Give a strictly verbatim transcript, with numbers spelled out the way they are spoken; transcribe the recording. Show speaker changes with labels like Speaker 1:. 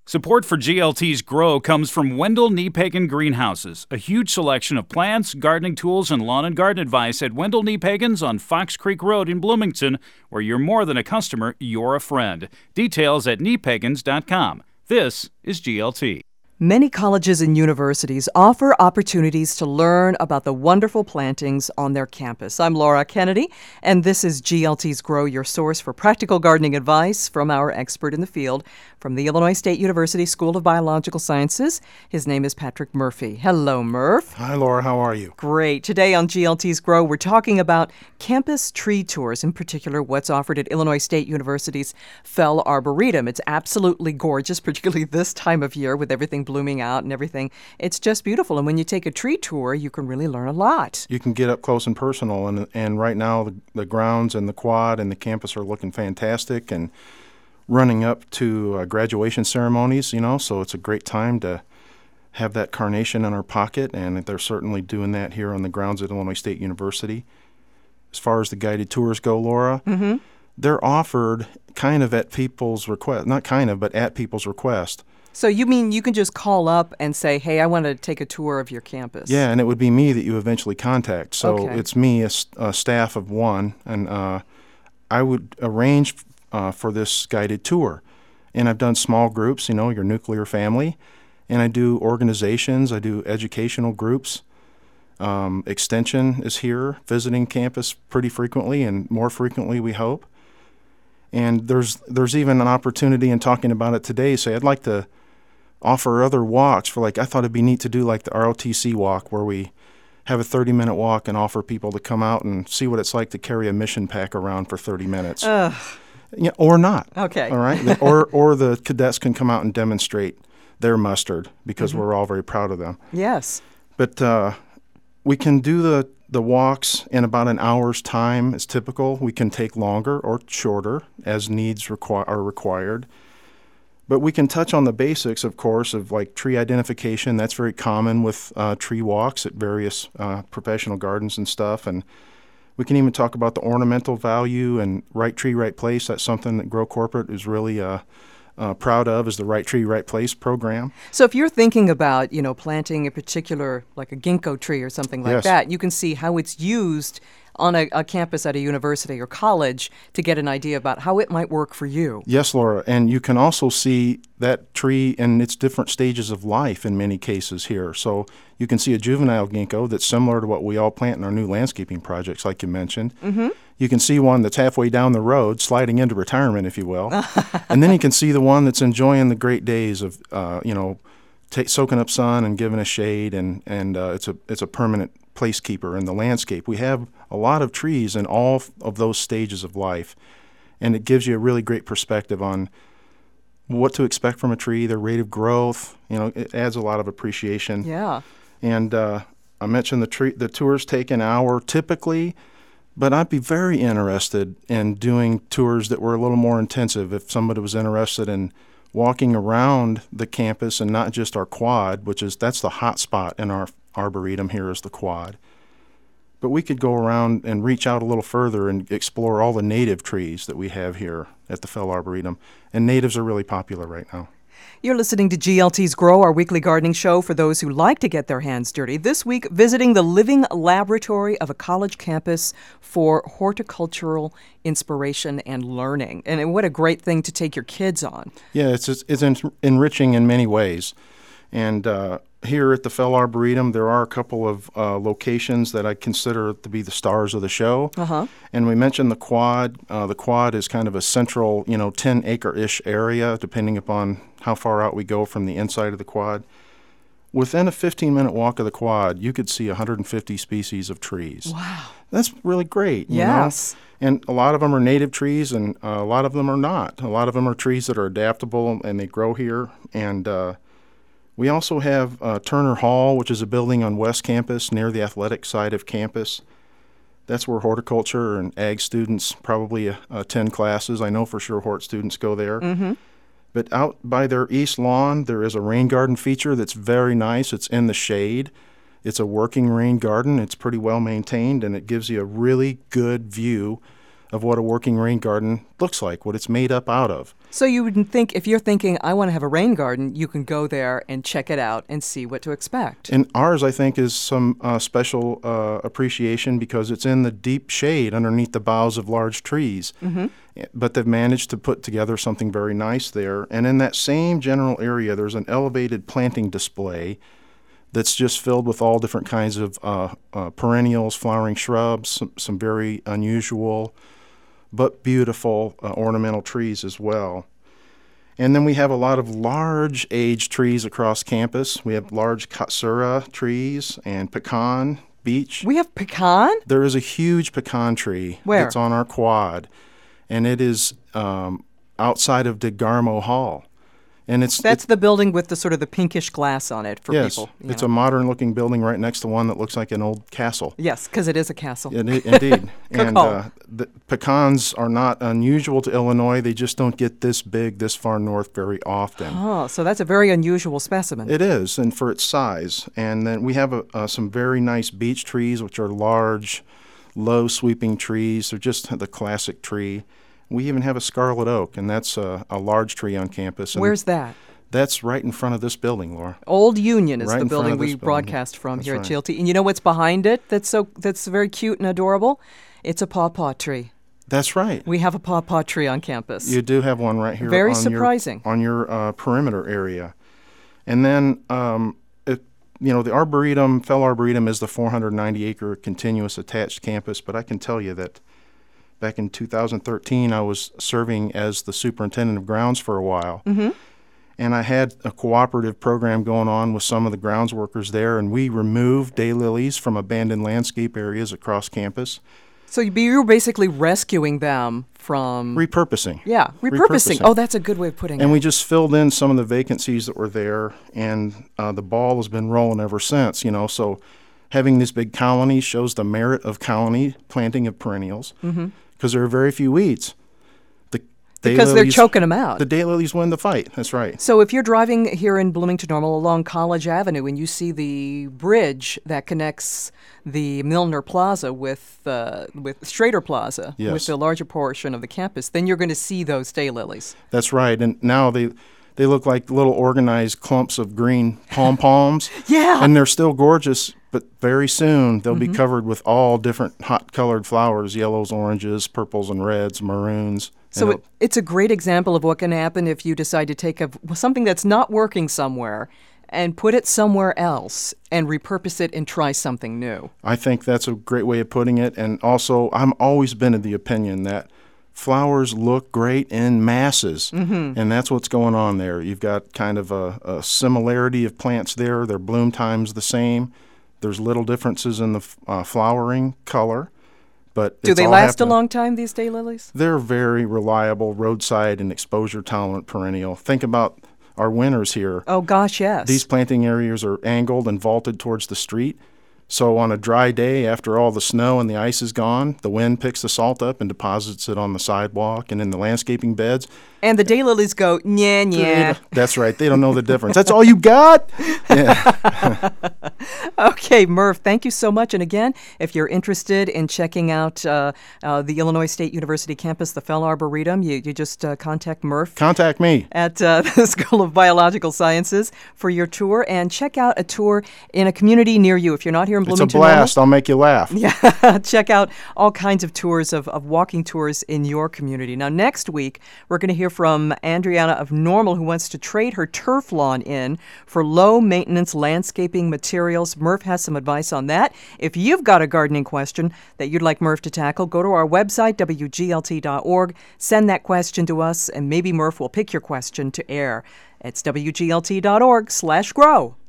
Speaker 1: Support for G L T's Grow comes from Wendell Kneepagan Greenhouses, a huge selection of plants, gardening tools, and lawn and garden advice at Wendell Kneepagan's on Fox Creek Road in Bloomington, where you're more than a customer, you're a friend. Details at kneepagans dot com. This is G L T.
Speaker 2: Many colleges and universities offer opportunities to learn about the wonderful plantings on their campus. I'm Laura Kennedy, and this is G L T's Grow, your source for practical gardening advice from our expert in the field from the Illinois State University School of Biological Sciences. His name is Patrick Murphy. Hello, Murph.
Speaker 3: Hi, Laura. How are you?
Speaker 2: Great. Today on G L T's Grow, we're talking about campus tree tours, in particular what's offered at Illinois State University's Fell Arboretum. It's absolutely gorgeous, particularly this time of year with everything blooming out and everything. It's just beautiful. And when you take a tree tour, you can really learn a lot.
Speaker 3: You can get up close and personal. And and right now, the, the grounds and the quad and the campus are looking fantastic and running up to uh, graduation ceremonies, you know, so it's a great time to have that carnation in our pocket. And they're certainly doing that here on the grounds at Illinois State University. As far as the guided tours go, Laura,
Speaker 2: Mm-hmm.
Speaker 3: they're offered kind of at people's request, not kind of, but at people's request.
Speaker 2: So you mean you can just call up and say, hey, I want to take a tour of your campus?
Speaker 3: Yeah, and it would be me that you eventually contact. So
Speaker 2: Okay.
Speaker 3: it's me, a, s- a staff of one, and uh, I would arrange uh, for this guided tour. And I've done small groups, you know, your nuclear family, and I do organizations, I do educational groups. Um, Extension is here, visiting campus pretty frequently, and more frequently, we hope. And there's there's even an opportunity in talking about it today. Say, I'd like to offer other walks for, like, I thought it'd be neat to do like the R O T C walk, where we have a thirty-minute walk and offer people to come out and see what it's like to carry a mission pack around for thirty minutes.
Speaker 2: Ugh.
Speaker 3: Yeah, or not.
Speaker 2: Okay.
Speaker 3: All right? The- or, or the cadets can come out and demonstrate their mustard, because
Speaker 2: Mm-hmm.
Speaker 3: we're all very proud of them.
Speaker 2: Yes.
Speaker 3: But uh, we can do the, the walks in about an hour's time. It's typical. We can take longer or shorter as needs requi- are required. But we can touch on the basics, of course, of like tree identification. That's very common with uh, tree walks at various uh, professional gardens and stuff. And we can even talk about the ornamental value and right tree, right place. That's something that Grow Corporate is really uh, uh, proud of, is the Right Tree, Right Place program.
Speaker 2: So if you're thinking about, you know, planting a particular, like a ginkgo tree or something like
Speaker 3: Yes.
Speaker 2: that, you can see how it's used on a, a campus at a university or college to get an idea about how it might work for you.
Speaker 3: Yes, Laura, and you can also see that tree in its different stages of life in many cases here. So you can see a juvenile ginkgo that's similar to what we all plant in our new landscaping projects, like you mentioned.
Speaker 2: Mm-hmm.
Speaker 3: You can see one that's halfway down the road, sliding into retirement, if you will. And then you can see the one that's enjoying the great days of, uh, you know, ta soaking up sun and giving us shade, and, and uh, it's a it's a permanent placekeeper in the landscape. We have a lot of trees in all f- of those stages of life, and it gives you a really great perspective on what to expect from a tree, their rate of growth. You know, it adds a lot of appreciation.
Speaker 2: Yeah.
Speaker 3: And uh, I mentioned the tree, the tours take an hour typically, but I'd be very interested in doing tours that were a little more intensive if somebody was interested in walking around the campus and not just our quad, which is, that's the hot spot in our arboretum here, is the quad. But we could go around and reach out a little further and explore all the native trees that we have here at the Fell Arboretum. And natives are really popular right now.
Speaker 2: You're listening to G L T's Grow, our weekly gardening show for those who like to get their hands dirty. This week, visiting the living laboratory of a college campus for horticultural inspiration and learning. And what a great thing to take your kids on.
Speaker 3: Yeah, it's it's, it's en- enriching in many ways. And uh, here at the Fell Arboretum, there are a couple of uh, locations that I consider to be the stars of the show.
Speaker 2: Uh-huh.
Speaker 3: And we mentioned the quad. Uh, the quad is kind of a central, you know, ten acre-ish area, depending upon how far out we go from the inside of the quad. Within a fifteen minute walk of the quad, you could see one hundred fifty species of trees.
Speaker 2: Wow.
Speaker 3: That's really great. You
Speaker 2: Yes.
Speaker 3: know? And a lot of them are native trees, and uh, a lot of them are not. A lot of them are trees that are adaptable, and they grow here. And uh, we also have uh, Turner Hall, which is a building on West Campus near the athletic side of campus. That's where horticulture and ag students probably uh, attend classes. I know for sure hort students go there.
Speaker 2: Mm-hmm.
Speaker 3: But out by their east lawn, there is a rain garden feature that's very nice. It's in the shade. It's a working rain garden. It's pretty well maintained, and it gives you a really good view of what a working rain garden looks like, what it's made up out of.
Speaker 2: So you would think, if you're thinking, I want to have a rain garden, you can go there and check it out and see what to expect.
Speaker 3: And ours, I think, is some uh, special uh, appreciation because it's in the deep shade underneath the boughs of large trees.
Speaker 2: Mm-hmm.
Speaker 3: But they've managed to put together something very nice there. And in that same general area, there's an elevated planting display that's just filled with all different kinds of uh, uh, perennials, flowering shrubs, some, some very unusual but beautiful uh, ornamental trees as well. And then we have a lot of large age trees across campus. We have large katsura trees and pecan beech.
Speaker 2: We have pecan?
Speaker 3: There is a huge pecan tree
Speaker 2: Where?
Speaker 3: that's on our quad, and it is um, outside of DeGarmo Hall. And it's
Speaker 2: That's
Speaker 3: it,
Speaker 2: the building with the sort of the pinkish glass on it for
Speaker 3: yes,
Speaker 2: people. you
Speaker 3: it's
Speaker 2: know.
Speaker 3: a modern-looking building right next to one that looks like an old castle.
Speaker 2: Yes, because it is a castle.
Speaker 3: It, it, indeed.
Speaker 2: Good
Speaker 3: and
Speaker 2: call.
Speaker 3: uh, the pecans are not unusual to Illinois. They just don't get this big, this far north very often.
Speaker 2: Oh, so that's a very unusual specimen.
Speaker 3: It is, and for its size. And then we have a, uh, some very nice beech trees, which are large, low sweeping trees. They're just the classic tree. We even have a scarlet oak, and that's a, a large tree on campus. And
Speaker 2: Where's that?
Speaker 3: That's right in front of this building, Laura.
Speaker 2: Old Union is
Speaker 3: Right
Speaker 2: the
Speaker 3: in front
Speaker 2: building
Speaker 3: of
Speaker 2: we
Speaker 3: this building.
Speaker 2: broadcast from
Speaker 3: That's
Speaker 2: here
Speaker 3: right.
Speaker 2: at G L T. And you know what's behind it that's so that's very cute and adorable? It's a pawpaw tree.
Speaker 3: That's right.
Speaker 2: We have a pawpaw tree on campus.
Speaker 3: You do have one right here.
Speaker 2: Very
Speaker 3: on
Speaker 2: surprising.
Speaker 3: Your, on your uh, perimeter area. And then, um, it, you know, the Arboretum, Fell Arboretum is the four hundred ninety acre continuous attached campus, but I can tell you that back in two thousand thirteen, I was serving as the superintendent of grounds for a while.
Speaker 2: Mm-hmm.
Speaker 3: And I had a cooperative program going on with some of the grounds workers there, and we removed daylilies from abandoned landscape areas across campus.
Speaker 2: So you you were basically rescuing them from...
Speaker 3: Repurposing.
Speaker 2: yeah, repurposing.
Speaker 3: repurposing.
Speaker 2: Oh, that's a good way of putting
Speaker 3: And
Speaker 2: it.
Speaker 3: we just filled in some of the vacancies that were there, and uh, the ball has been rolling ever since, you know. So having these big colonies shows the merit of colony planting of perennials, because
Speaker 2: Mm-hmm.
Speaker 3: there are very few weeds. The
Speaker 2: Because they're
Speaker 3: daylilies-
Speaker 2: choking them out.
Speaker 3: The daylilies win the fight. That's right.
Speaker 2: So if you're driving here in Bloomington Normal along College Avenue and you see the bridge that connects the Milner Plaza with uh, with Strader Plaza,
Speaker 3: Yes.
Speaker 2: with the larger portion of the campus, then you're going to see those daylilies.
Speaker 3: That's right. And now they they look like little organized clumps of green pom poms.
Speaker 2: Yeah.
Speaker 3: And they're still gorgeous, but very soon they'll
Speaker 2: Mm-hmm.
Speaker 3: be covered with all different hot colored flowers: yellows, oranges, purples, and reds, maroons.
Speaker 2: So
Speaker 3: And
Speaker 2: it, it's a great example of what can happen if you decide to take a, something that's not working somewhere and put it somewhere else and repurpose it and try something new.
Speaker 3: I think that's a great way of putting it. And also, I'm always been of the opinion that flowers look great in masses,
Speaker 2: Mm-hmm.
Speaker 3: and that's what's going on there. You've got kind of a, a similarity of plants there. Their bloom time's the same. There's little differences in the f- uh, flowering color, but
Speaker 2: Do
Speaker 3: it's
Speaker 2: they
Speaker 3: all
Speaker 2: last a
Speaker 3: happening.
Speaker 2: long time, these daylilies?
Speaker 3: They're very reliable, roadside and exposure tolerant perennial. Think about our winters here.
Speaker 2: Oh, gosh, yes.
Speaker 3: These planting areas are angled and vaulted towards the street. So on a dry day, after all the snow and the ice is gone, the wind picks the salt up and deposits it on the sidewalk and in the landscaping beds.
Speaker 2: And the daylilies go, yeah, yeah.
Speaker 3: That's right. They don't know the difference. That's all you got? Yeah.
Speaker 2: Okay, Murph, thank you so much. And again, if you're interested in checking out uh, uh, the Illinois State University campus, the Fell Arboretum, you, you just uh, contact Murph
Speaker 3: Contact me.
Speaker 2: at uh, the School of Biological Sciences for your tour, and check out a tour in a community near you. If you're not here in
Speaker 3: It's a
Speaker 2: Bloomington,
Speaker 3: blast. I'll make you laugh.
Speaker 2: yeah, check out all kinds of tours of, of walking tours in your community. Now, next week, we're going to hear from Andriana of Normal, who wants to trade her turf lawn in for low-maintenance landscaping materials. Murph has some advice on that. If you've got a gardening question that you'd like Murph to tackle, go to our website, W G L T dot org, send that question to us, and maybe Murph will pick your question to air. It's W G L T dot org slash grow.